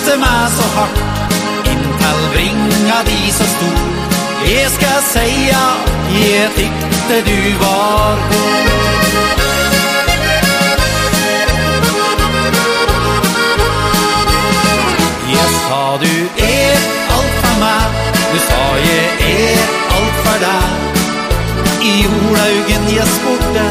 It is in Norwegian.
kjente meg så hardt, inntil bringa de så stor. Jeg skal seia, jeg tykte du var god. Jeg sa du alt for meg, du sa jeg alt for deg. I ordaugen jeg spurte,